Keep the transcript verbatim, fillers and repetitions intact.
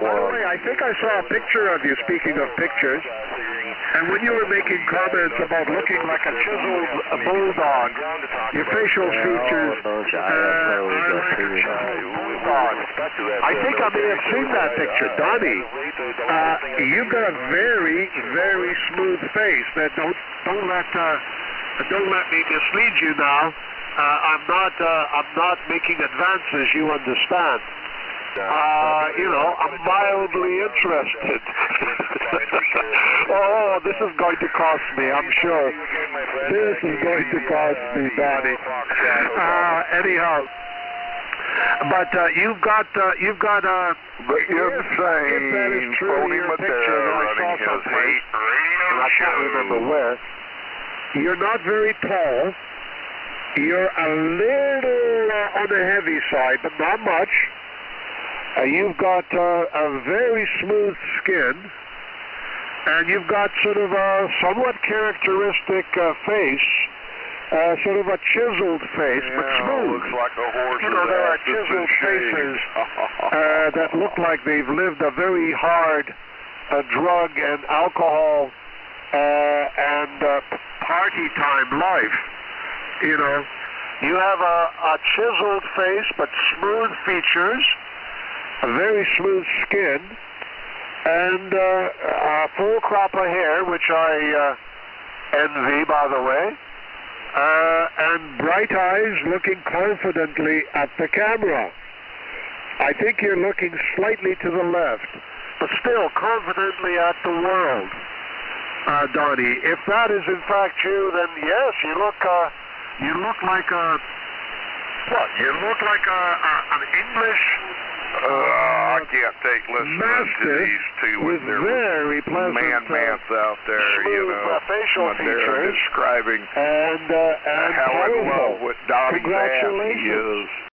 By the way, I think I saw a picture of you, speaking of pictures, and when you were making comments about looking like a chiseled bulldog, your facial features uh, are like a chiseled bulldog. I think I may have seen that picture. Donnie, uh, you've got a very, very smooth face. That don't don't let uh, don't let me mislead you now. Uh, I'm not uh, I'm not making advances. You understand? Uh, you know, I'm mildly interested. Oh, this is going to cost me, I'm sure. This is going to cost me, Donnie. Uh, anyhow, but uh, you've got uh, you've got uh, But you're if, saying if that is true, Tony your picture Matera that I saw running his someplace, hate radio and I can't show. remember where. You're not very tall. You're a little uh, on the heavy side, but not much. Uh, you've got uh, a very smooth skin, and you've got sort of a somewhat characteristic uh, face, uh, sort of a chiseled face, Yeah, but smooth. looks like a horse. You know, there are chiseled faces uh, that look like they've lived a very hard uh, drug and alcohol uh, and uh, party time life. You know, you have a, a chiseled face, but smooth features, a very smooth skin, and uh, a full crop of hair, which I uh, envy, by the way, uh, and bright eyes looking confidently at the camera. I think you're looking slightly to the left, but still confidently at the world, uh, Donnie. If that is in fact you, then yes, you look, uh, you look like a, what? You look like a, a an English. Uh, I can't take listening to these two with with their very pleasant man mouths out there, smooth, you know, uh, facial when they're features describing and uh, and how in powerful. love with Donnie's ass he Congratulations. is.